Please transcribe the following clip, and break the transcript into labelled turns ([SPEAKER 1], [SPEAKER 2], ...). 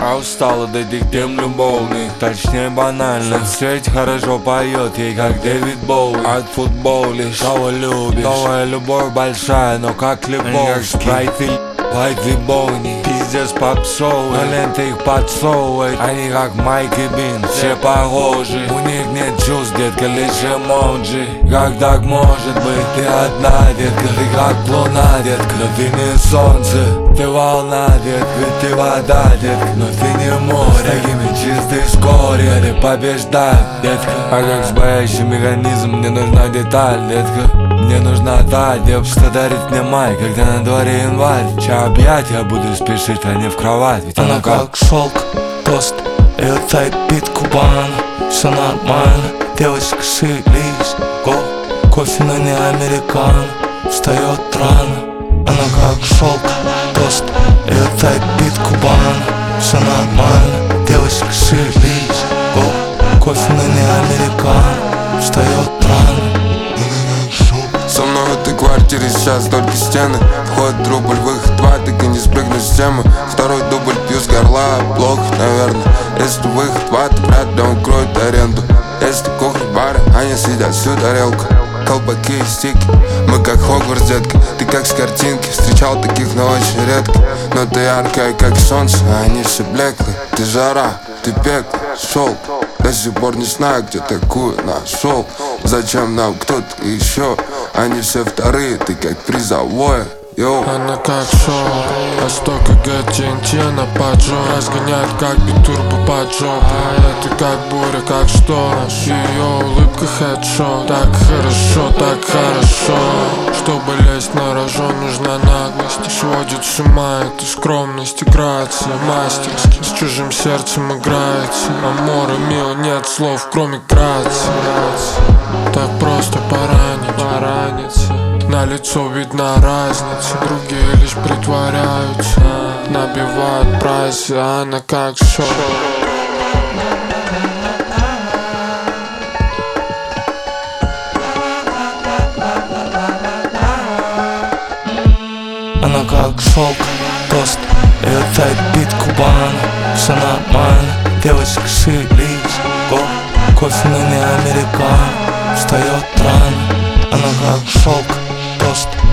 [SPEAKER 1] Я устал от этих тем любовных, точнее банальных. Соцсеть хорошо поет ей, как Дэвид Боуи. От футбола лишь кого любишь. Новая любовь большая, но как любовь. Спрайт и лайк и Боуни. Пиздец попсовый, но ленты их подсовывает. Они как Майк и Бин, все похожи. У них нет чувств, детка, лишь эмоджи. Как так может быть? Ты одна, детка, ты как луна, детка. Но ты не солнце, ты волна, детка, ты вода, детка. Но ты не море, с такими чистой вскоре ты побеждай, детка. А как сбоящий механизм, мне нужна деталь, детка. Мне нужна та девушка, что дарит мне май, когда на дворе январь. Чьи объятия буду спешить, а не в кровать. Ведь
[SPEAKER 2] она как шелк, тост, ее тайп бит Кубан. Все нормально, девочка, шевелись, го. Кофе, но не американо, встает рано. Она как шелк, тост, ее тайп бит Кубан. Все нормально, девочка, шевелись, го. Кофе, но не американо, встает рано.
[SPEAKER 3] Со мной в этой квартире сейчас только стены. Входит рубль, выход два, так и не спрыгну с темы. Второй дубль пью с горла, плохо, наверное. Если выход два, то вряд ли он кроет аренду. Если кухня бара, они съедят всю тарелку. Колбаки и стики, мы как Хогвартс, детка. Ты как с картинки, встречал таких, но очень редко. Но ты яркая, как солнце, а они все блеклые. Ты жара, ты пекло, шелк. До сих пор не знаю, где такую нашел. Зачем нам кто-то еще? Они все вторые, ты как призовое. Йоу.
[SPEAKER 4] Она как шоу, а 100 кг TNT она поджог. Разгоняет как битурбо поджог. А это как буря, как шторм. Ее улыбка хедшот. Так хорошо. Чтобы лезть на рожон, нужна наглость. Сводит с ума эта скромность и грация. Мастерски с чужим сердцем играется. Амор и мило, нет слов, кроме грации. Так просто пораниться. На лицо видна разница. Другие лишь притворяются, набивают прайсы, а она как шоу.
[SPEAKER 2] Она как шелк, тост, ее тайп бит Кубан. Все нормально, девочка, шевелись, го. Кофе, но не американо, встает рано. Она как шелк, тост,